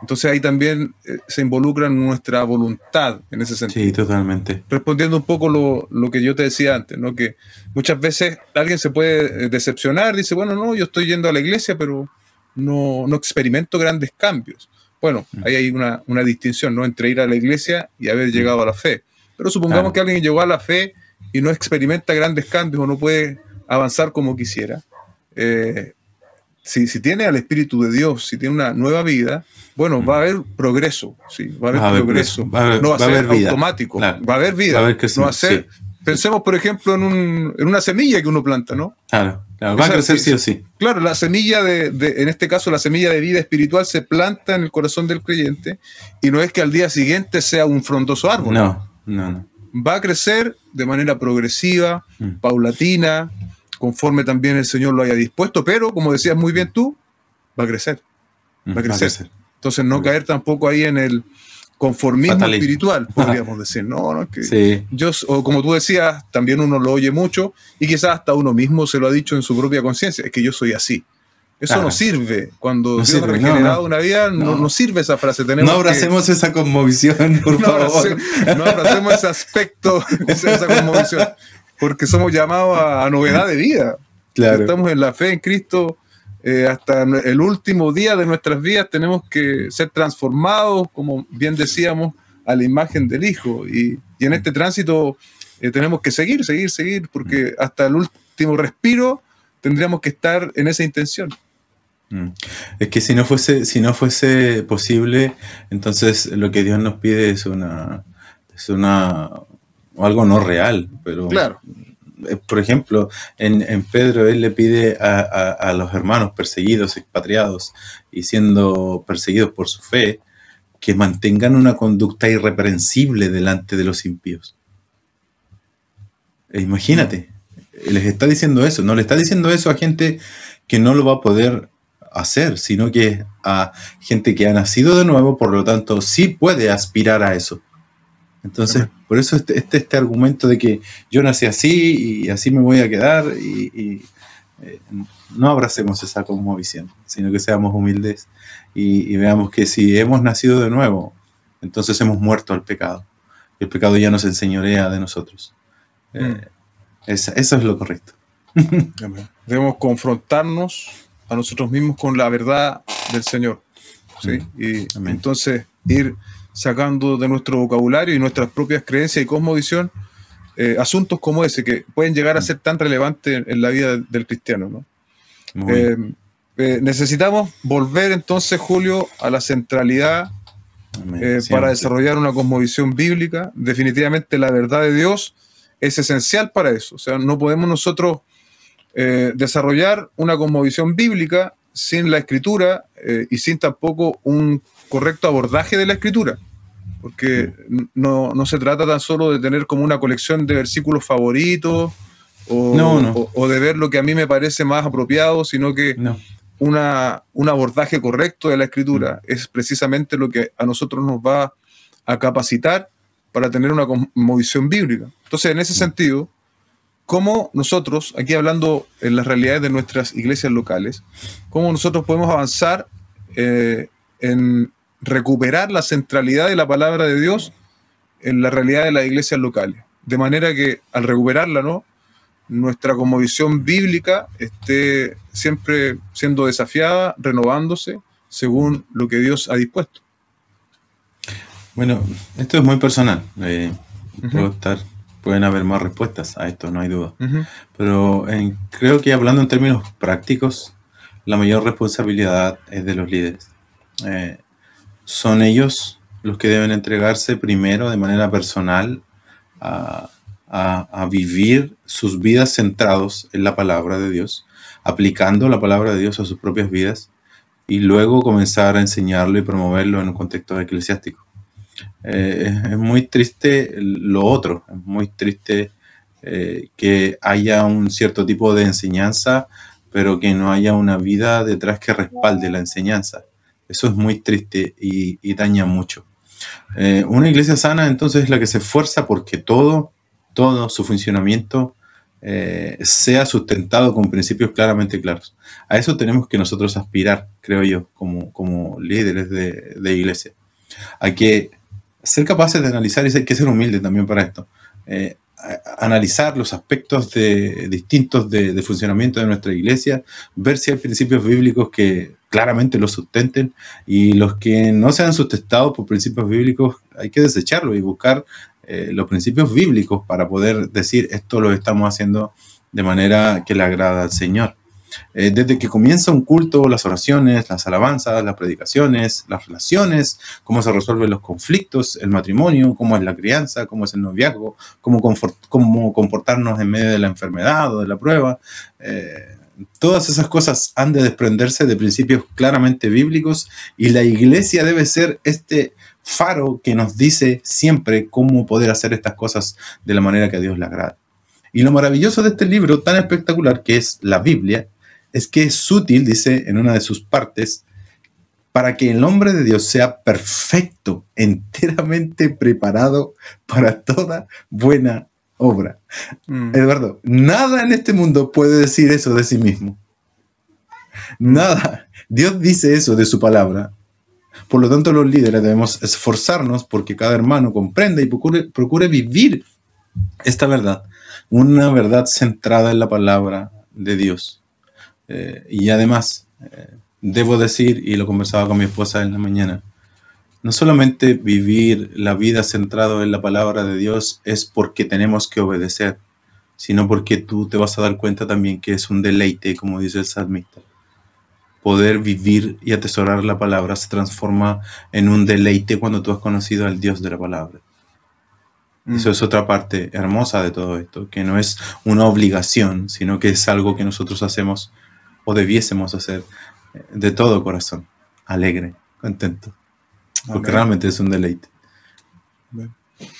Entonces ahí también eh, se involucra nuestra voluntad en ese sentido. Sí, totalmente. Respondiendo un poco lo, lo que yo te decía antes, ¿no? Que muchas veces alguien se puede decepcionar, dice, bueno, no, yo estoy yendo a la iglesia, pero no, no experimento grandes cambios. Bueno, mm. ahí hay una, una distinción, ¿no? Entre ir a la iglesia y haber llegado a la fe. Pero supongamos claro. que alguien llegó a la fe y no experimenta grandes cambios o no puede avanzar como quisiera. Eh, si, si tiene al Espíritu de Dios, si tiene una nueva vida, bueno, va a haber progreso, sí, va a haber, va a haber progreso. Va a haber, no va a, va ser a haber automático, claro. va a haber vida. Va a haber no va a ser, sí. Pensemos, por ejemplo, en, un, en una semilla que uno planta, ¿no? Claro, claro. va a crecer sí o sí. Claro, la semilla de, de, en este caso, la semilla de vida espiritual se planta en el corazón del creyente y no es que al día siguiente sea un frondoso árbol. No, no, no. Va a crecer de manera progresiva, mm. paulatina, conforme también el Señor lo haya dispuesto, pero, como decías muy bien tú, va a crecer. Va a crecer. Va a crecer. Entonces, no caer tampoco ahí en el conformismo Fatalista. espiritual, podríamos decir. No, no, es que sí. yo, o como tú decías, también uno lo oye mucho y quizás hasta uno mismo se lo ha dicho en su propia conciencia, es que yo soy así. Eso ah, no sirve. Cuando no Dios sirve, ha regenerado no, no. una vida, no, no, no sirve esa frase. Tenemos no abracemos que, esa conmovisión, por no favor. Abracemos, no abracemos ese aspecto, esa, esa conmovisión, porque somos llamados a, a novedad de vida. Claro. Estamos en la fe en Cristo. Eh, hasta el último día de nuestras vidas tenemos que ser transformados, como bien decíamos, a la imagen del Hijo. Y, y en este tránsito eh, tenemos que seguir, seguir, seguir, porque hasta el último respiro tendríamos que estar en esa intención. Es que si no fuese, si no fuese posible, entonces lo que Dios nos pide es una, es una algo no real, pero claro. Por ejemplo, en, en Pedro él le pide a, a, a los hermanos perseguidos, expatriados y siendo perseguidos por su fe, que mantengan una conducta irreprensible delante de los impíos. E imagínate, les está diciendo eso, no le está diciendo eso a gente que no lo va a poder hacer, sino que a gente que ha nacido de nuevo, por lo tanto sí puede aspirar a eso. Entonces, uh-huh. por eso este, este, este argumento de que yo nací así y así me voy a quedar, y, y eh, no abracemos esa cosmovisión, sino que seamos humildes y, y veamos que si hemos nacido de nuevo, entonces hemos muerto al pecado. El pecado ya nos enseñorea de nosotros. Uh-huh. Eh, esa, eso es lo correcto. Debemos confrontarnos a nosotros mismos con la verdad del Señor, ¿sí? Y Amén. Entonces ir sacando de nuestro vocabulario y nuestras propias creencias y cosmovisión eh, asuntos como ese que pueden llegar a ser tan relevantes en, en la vida del, del cristiano, ¿no? Eh, eh, necesitamos volver entonces, Julio, a la centralidad eh, para desarrollar una cosmovisión bíblica. Definitivamente la verdad de Dios es esencial para eso. O sea, no podemos nosotros eh, desarrollar una cosmovisión bíblica sin la Escritura eh, y sin tampoco un correcto abordaje de la Escritura, porque no, no se trata tan solo de tener como una colección de versículos favoritos o, no, no. o, o de ver lo que a mí me parece más apropiado, sino que no. una, un abordaje correcto de la Escritura mm. es precisamente lo que a nosotros nos va a capacitar para tener una cosmovisión bíblica. Entonces, en ese mm. sentido, cómo nosotros, aquí hablando en las realidades de nuestras iglesias locales, cómo nosotros podemos avanzar eh, en recuperar la centralidad de la palabra de Dios en la realidad de las iglesias locales, de manera que al recuperarla, ¿no?, nuestra cosmovisión bíblica esté siempre siendo desafiada, renovándose según lo que Dios ha dispuesto. Bueno, esto es muy personal. Eh, uh-huh. puedo estar, pueden haber más respuestas a esto, no hay duda. Uh-huh. Pero eh, creo que hablando en términos prácticos, la mayor responsabilidad es de los líderes. Eh, son ellos los que deben entregarse primero de manera personal a, a, a vivir sus vidas centrados en la palabra de Dios, aplicando la palabra de Dios a sus propias vidas, y luego comenzar a enseñarlo y promoverlo en un contexto eclesiástico. Eh, es, es muy triste lo otro, es muy triste eh, que haya un cierto tipo de enseñanza, pero que no haya una vida detrás que respalde la enseñanza. Eso es muy triste y, y daña mucho. Eh, una iglesia sana entonces es la que se esfuerza porque todo, todo su funcionamiento eh, sea sustentado con principios claramente claros. A eso tenemos que nosotros aspirar, creo yo, como, como líderes de, de iglesia. Hay que ser capaces de analizar, y hay que ser humildes también para esto, eh, a, analizar los aspectos de, distintos de, de funcionamiento de nuestra iglesia, ver si hay principios bíblicos que claramente los sustenten, y los que no sean sustentados por principios bíblicos hay que desecharlos y buscar eh, los principios bíblicos para poder decir esto lo estamos haciendo de manera que le agrada al Señor. Eh, desde que comienza un culto, las oraciones, las alabanzas, las predicaciones, las relaciones, cómo se resuelven los conflictos, el matrimonio, cómo es la crianza, cómo es el noviazgo, cómo, confort- cómo comportarnos en medio de la enfermedad o de la prueba. Eh, todas esas cosas han de desprenderse de principios claramente bíblicos, y la iglesia debe ser este faro que nos dice siempre cómo poder hacer estas cosas de la manera que a Dios le agrada. Y lo maravilloso de este libro tan espectacular que es la Biblia, es que es útil, dice en una de sus partes, para que el hombre de Dios sea perfecto, enteramente preparado para toda buena obra. Mm. Eduardo, nada en este mundo puede decir eso de sí mismo. Nada. Dios dice eso de su palabra. Por lo tanto, los líderes debemos esforzarnos porque cada hermano comprenda y procure, procure vivir esta verdad. Una verdad centrada en la palabra de Dios. Eh, y además, eh, debo decir, y lo conversaba con mi esposa en la mañana, no solamente vivir la vida centrado en la palabra de Dios es porque tenemos que obedecer, sino porque tú te vas a dar cuenta también que es un deleite, como dice el salmista. Poder vivir y atesorar la palabra se transforma en un deleite cuando tú has conocido al Dios de la palabra. Mm. Eso es otra parte hermosa de todo esto, que no es una obligación, sino que es algo que nosotros hacemos o debiésemos hacer de todo corazón, alegre, contento, porque Amén. Realmente es un deleite. Amén.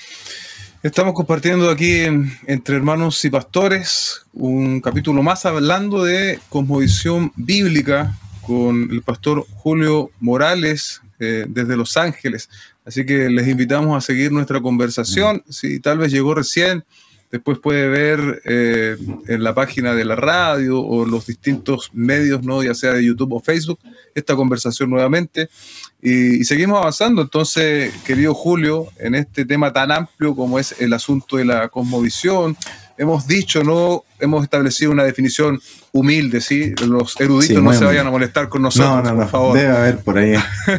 Estamos compartiendo aquí en, entre hermanos y pastores un capítulo más hablando de cosmovisión bíblica con el pastor Julio Morales eh, desde Los Ángeles. Así que les invitamos a seguir nuestra conversación. Mm. Si tal vez llegó recién, después puede ver eh, en la página de la radio o los distintos medios, ¿no? Ya sea de YouTube o Facebook, esta conversación nuevamente. Y, y seguimos avanzando. Entonces, querido Julio, en este tema tan amplio como es el asunto de la cosmovisión, hemos dicho, ¿no? Hemos establecido una definición humilde, ¿sí? Los eruditos sí, no se humilde. Vayan a molestar con nosotros, no, no, no, por favor. Debe haber por ahí.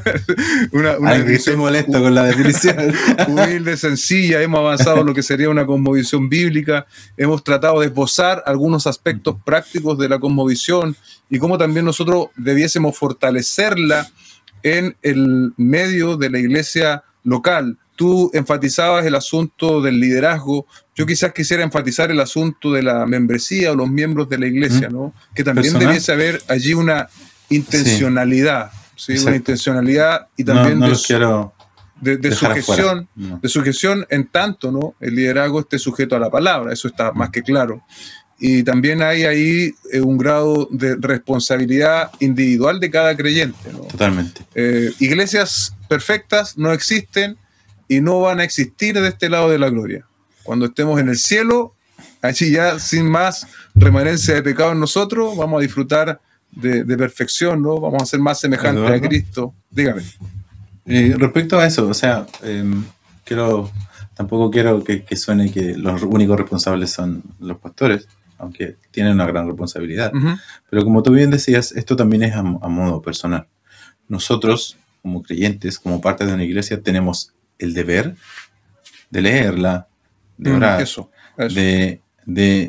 una, una Alguien que esté molesto con la definición. Humilde, sencilla. Hemos avanzado en lo que sería una cosmovisión bíblica. Hemos tratado de esbozar algunos aspectos prácticos de la cosmovisión y cómo también nosotros debiésemos fortalecerla en el medio de la iglesia local. Tú enfatizabas el asunto del liderazgo. Yo quizás quisiera enfatizar el asunto de la membresía o los miembros de la iglesia, ¿no? Que también ¿Personal? Debiese haber allí una intencionalidad, ¿sí? ¿Sí? Una intencionalidad y también no, no de, quiero de, de sujeción, no. de sujeción en tanto, ¿no? El liderazgo esté sujeto a la palabra, eso está más que claro. Y también hay ahí eh, un grado de responsabilidad individual de cada creyente, ¿no? Totalmente. Eh, iglesias perfectas no existen y no van a existir de este lado de la gloria. Cuando estemos en el cielo, allí ya sin más remanencia de pecado en nosotros, vamos a disfrutar de, de perfección, ¿no? Vamos a ser más semejantes Eduardo. A Cristo. Dígame. Eh, respecto a eso, o sea, eh, quiero, tampoco quiero que, que suene que los únicos responsables son los pastores, aunque tienen una gran responsabilidad. Uh-huh. Pero como tú bien decías, esto también es a, a modo personal. Nosotros, como creyentes, como parte de una iglesia, tenemos el deber de leerla, de orar, mm, eso, eso. de, de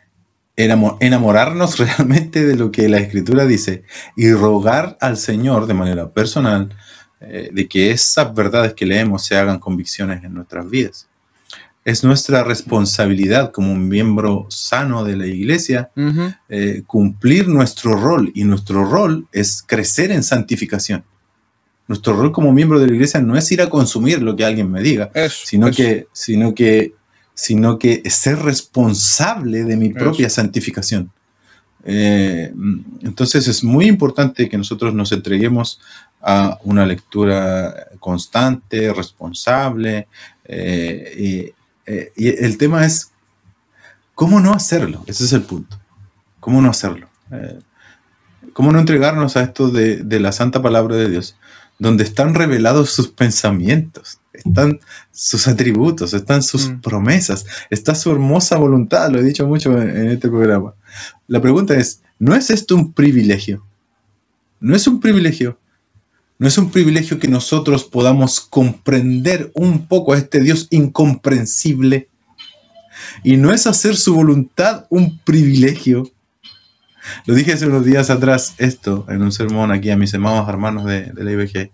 enamorarnos realmente de lo que la Escritura dice y rogar al Señor de manera personal eh, de que esas verdades que leemos se hagan convicciones en nuestras vidas. Es nuestra responsabilidad como un miembro sano de la iglesia uh-huh. eh, cumplir nuestro rol, y nuestro rol es crecer en santificación. Nuestro rol como miembro de la iglesia no es ir a consumir lo que alguien me diga, eso, sino, eso. Que, sino, que, sino que ser responsable de mi propia eso. Santificación. Eh, entonces es muy importante que nosotros nos entreguemos a una lectura constante, responsable. Eh, y, eh, y el tema es ¿Cómo no hacerlo? Ese es el punto. ¿Cómo no hacerlo? Eh, ¿Cómo no entregarnos a esto de, de la santa palabra de Dios, donde están revelados sus pensamientos, están sus atributos, están sus mm. promesas, está su hermosa voluntad? Lo he dicho mucho en, en este programa. La pregunta es, ¿no es esto un privilegio? No es un privilegio. No es un privilegio que nosotros podamos comprender un poco a este Dios incomprensible. Y no es hacer su voluntad un privilegio. Lo dije hace unos días atrás, esto, en un sermón aquí a mis amados hermanos de, de la I B G.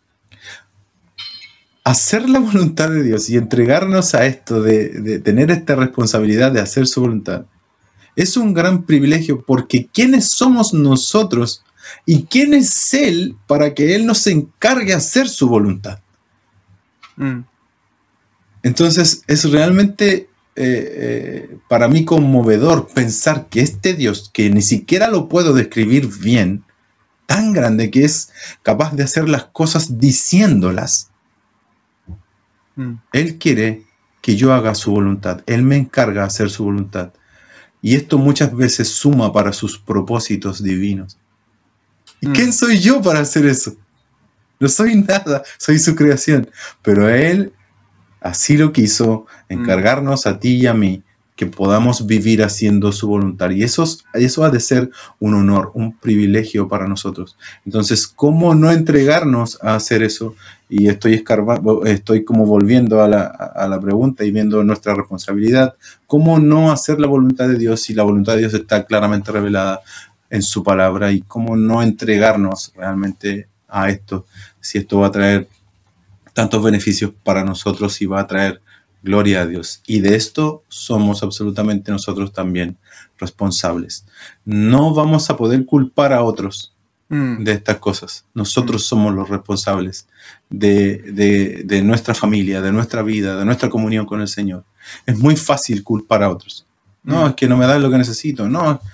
Hacer la voluntad de Dios y entregarnos a esto, de, de tener esta responsabilidad de hacer su voluntad, es un gran privilegio, porque ¿quiénes somos nosotros y quién es Él para que Él nos encargue a hacer su voluntad? Mm. Entonces es realmente eh, eh, para mí conmovedor pensar que este Dios, que ni siquiera lo puedo describir bien, tan grande que es capaz de hacer las cosas diciéndolas, mm. Él quiere que yo haga su voluntad. Él me encarga a hacer su voluntad. Y esto muchas veces suma para sus propósitos divinos. ¿Y mm. quién soy yo para hacer eso? No soy nada, soy su creación. Pero Él así lo quiso, encargarnos mm. a ti y a mí, que podamos vivir haciendo su voluntad. Y eso, eso ha de ser un honor, un privilegio para nosotros. Entonces, ¿cómo no entregarnos a hacer eso? Y estoy escarbando, estoy como volviendo a la, a la pregunta y viendo nuestra responsabilidad. ¿Cómo no hacer la voluntad de Dios si la voluntad de Dios está claramente revelada en su palabra? Y cómo no entregarnos realmente a esto, si esto va a traer tantos beneficios para nosotros y va a traer gloria a Dios. Y de esto somos absolutamente nosotros también responsables. No vamos a poder culpar a otros mm. de estas cosas. Nosotros mm. somos los responsables de, de, de nuestra familia, de nuestra vida, de nuestra comunión con el Señor. Es muy fácil culpar a otros. No, mm. es que no me dan lo que necesito. No, eh,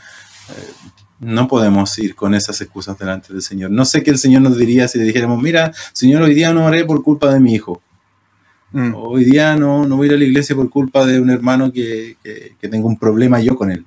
no podemos ir con esas excusas delante del Señor. No sé qué el Señor nos diría si le dijéramos, mira, Señor, hoy día no oré por culpa de mi hijo. Mm. Hoy día no, no voy a ir a la iglesia por culpa de un hermano que, que, que tengo un problema yo con él.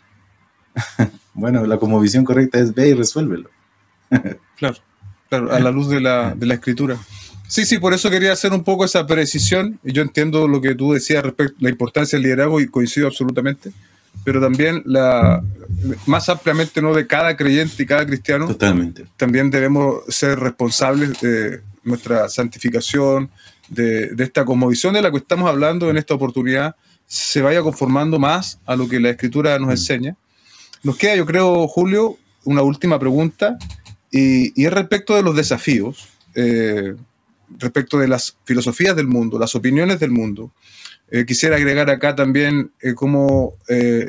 Bueno, la cosmovisión correcta es ve y resuélvelo. Claro, claro, a la luz de la, de la Escritura. Sí, sí, por eso quería hacer un poco esa precisión. Y yo entiendo lo que tú decías respecto a la importancia del liderazgo y coincido absolutamente. Pero también la más ampliamente, ¿no?, de cada creyente y cada cristiano. Totalmente. También debemos ser responsables de nuestra santificación, de, de esta cosmovisión de la que estamos hablando en esta oportunidad, se vaya conformando más a lo que la Escritura nos mm. enseña. Nos queda, yo creo, Julio, una última pregunta, y, y es respecto de los desafíos, eh, respecto de las filosofías del mundo, las opiniones del mundo. Eh, quisiera agregar acá también eh, como eh,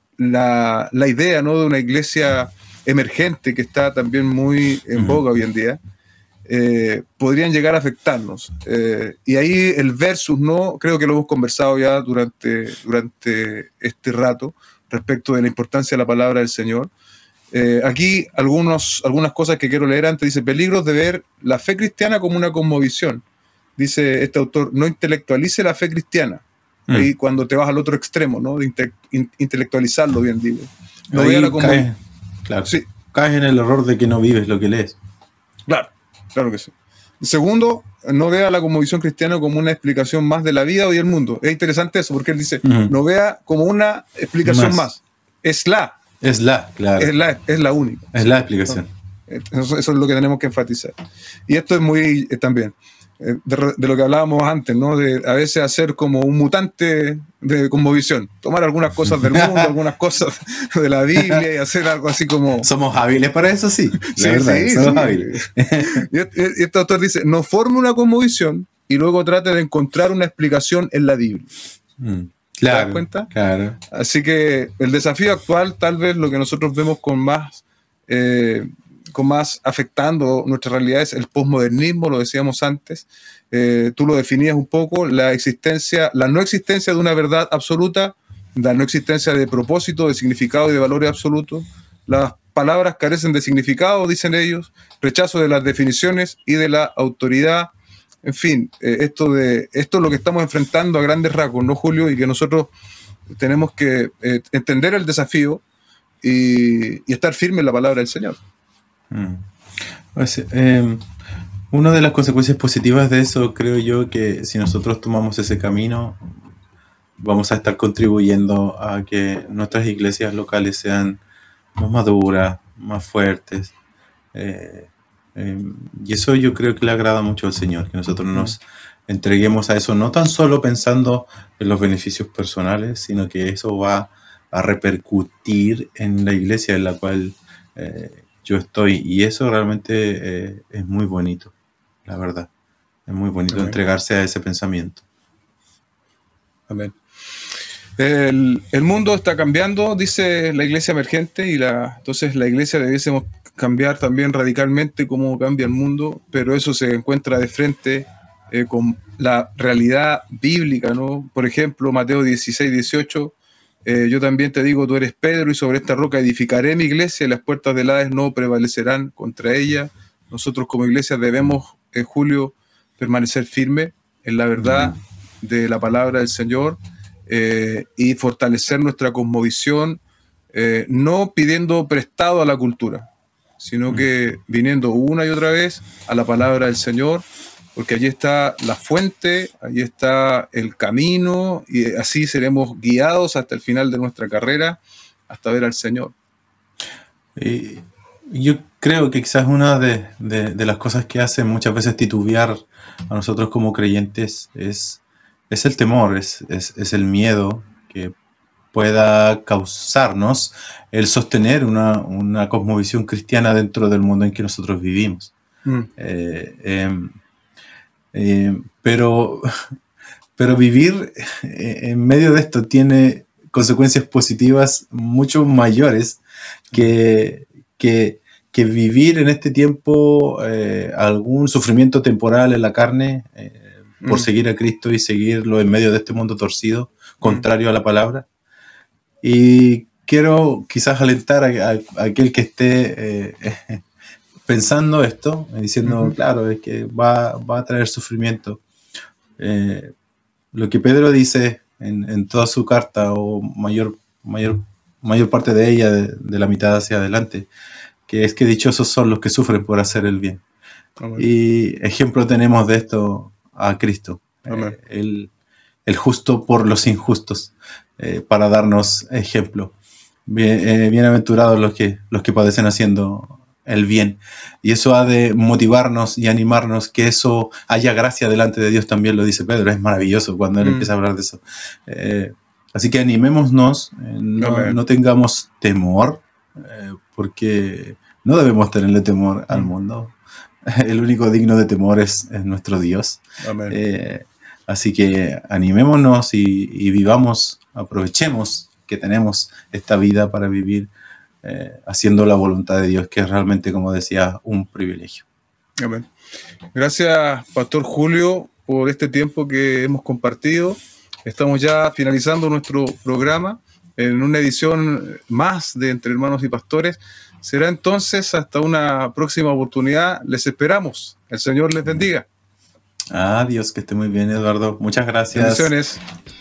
la, la idea, ¿no?, de una iglesia emergente que está también muy en boga hoy en día, eh, podrían llegar a afectarnos. Eh, y ahí el versus, ¿no?, creo que lo hemos conversado ya durante, durante este rato, respecto de la importancia de la palabra del Señor. Eh, aquí algunos, algunas cosas que quiero leer antes. Dice, peligros de ver la fe cristiana como una cosmovisión. Dice este autor, no intelectualice la fe cristiana. Mm. Ahí cuando te vas al otro extremo, ¿no?, de inte in intelectualizarlo, bien digo. No ahí la como... caes, claro, sí. caes en el error de que no vives lo que lees. Claro, claro que sí. Segundo, no vea la cosmovisión cristiana como una explicación más de la vida y del mundo. Es interesante eso, porque él dice, mm. no vea como una explicación más. más. Es la. Es la, claro. Es la, es la única. Es la explicación. Eso, eso es lo que tenemos que enfatizar. Y esto es muy, eh, también, eh, de, de lo que hablábamos antes, ¿no? De a veces hacer como un mutante de cosmovisión. Tomar algunas cosas del mundo, algunas cosas de la Biblia y hacer algo así como... Somos hábiles para eso, sí. Sí, verdad, sí, somos sí. hábiles. Y este, este autor dice, no forme una cosmovisión y luego trate de encontrar una explicación en la Biblia. Mm. Claro, ¿te das cuenta? Claro. Así que el desafío actual, tal vez lo que nosotros vemos con más, eh, con más afectando nuestra realidad es el posmodernismo, lo decíamos antes. Eh, tú lo definías un poco, la existencia, la no existencia de una verdad absoluta, la no existencia de propósito, de significado y de valores absolutos. Las palabras carecen de significado, dicen ellos, rechazo de las definiciones y de la autoridad. En fin, eh, esto, de, esto es lo que estamos enfrentando a grandes rasgos, ¿no, Julio? Y que nosotros tenemos que eh, entender el desafío y, y estar firme en la palabra del Señor. Mm. Pues, eh, una de las consecuencias positivas de eso, creo yo, que si nosotros tomamos ese camino, vamos a estar contribuyendo a que nuestras iglesias locales sean más maduras, más fuertes. Eh, eh, y eso yo creo que le agrada mucho al Señor, que nosotros nos entreguemos a eso, no tan solo pensando en los beneficios personales, sino que eso va a repercutir en la iglesia en la cual eh, yo estoy. Y eso realmente eh, es muy bonito, la verdad. Es muy bonito Amén. Entregarse a ese pensamiento. Amén. El, el mundo está cambiando, dice la iglesia emergente, y la, entonces la iglesia debiésemos cambiar también radicalmente cómo cambia el mundo, pero eso se encuentra de frente eh, con la realidad bíblica, ¿no? Por ejemplo, Mateo dieciséis, dieciocho, eh, yo también te digo, tú eres Pedro, y sobre esta roca edificaré mi iglesia, y las puertas del Hades no prevalecerán contra ella. Nosotros como iglesia debemos, en Julio, permanecer firmes en la verdad mm. de la palabra del Señor, Eh, y fortalecer nuestra cosmovisión, eh, no pidiendo prestado a la cultura, sino que viniendo una y otra vez a la palabra del Señor, porque allí está la fuente, allí está el camino, y así seremos guiados hasta el final de nuestra carrera, hasta ver al Señor. Y yo creo que quizás una de, de, de las cosas que hace muchas veces titubear a nosotros como creyentes es Es el temor, es, es, es el miedo que pueda causarnos el sostener una, una cosmovisión cristiana dentro del mundo en que nosotros vivimos. Mm. Eh, eh, eh, pero, pero vivir en medio de esto tiene consecuencias positivas mucho mayores que, que, que vivir en este tiempo eh, algún sufrimiento temporal en la carne, eh, por mm. seguir a Cristo y seguirlo en medio de este mundo torcido, contrario mm. a la palabra. Y quiero quizás alentar a, a, a aquel que esté eh, eh, pensando esto, diciendo, mm-hmm. claro, es que va, va a traer sufrimiento. Eh, lo que Pedro dice en, en toda su carta, o mayor, mayor, mayor parte de ella, de, de la mitad hacia adelante, que es que dichosos son los que sufren por hacer el bien. Amén. Y ejemplo tenemos de esto a Cristo, eh, el, el justo por los injustos, eh, para darnos ejemplo. Bien, eh, bienaventurados los que, los que padecen haciendo el bien. Y eso ha de motivarnos y animarnos, que eso haya gracia delante de Dios, también lo dice Pedro. Es maravilloso cuando él mm. empieza a hablar de eso. Eh, así que animémonos, eh, no, no tengamos temor, eh, porque no debemos tenerle temor mm. al mundo. El único digno de temor es, es nuestro Dios. Amén. Eh, así que animémonos y, y vivamos, aprovechemos que tenemos esta vida para vivir eh, haciendo la voluntad de Dios, que es realmente, como decía, un privilegio. Amén. Gracias, Pastor Julio, por este tiempo que hemos compartido. Estamos ya finalizando nuestro programa en una edición más de Entre Hermanos y Pastores. Será entonces hasta una próxima oportunidad. Les esperamos. El Señor les bendiga. Adiós, que esté muy bien, Eduardo. Muchas gracias. Bendiciones.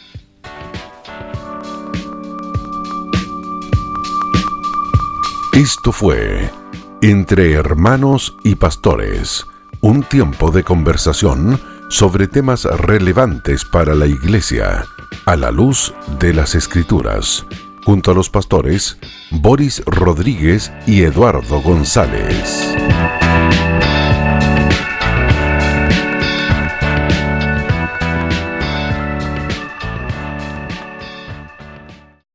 Esto fue Entre Hermanos y Pastores, un tiempo de conversación sobre temas relevantes para la Iglesia, a la luz de las Escrituras, junto a los pastores Boris Rodríguez y Eduardo González.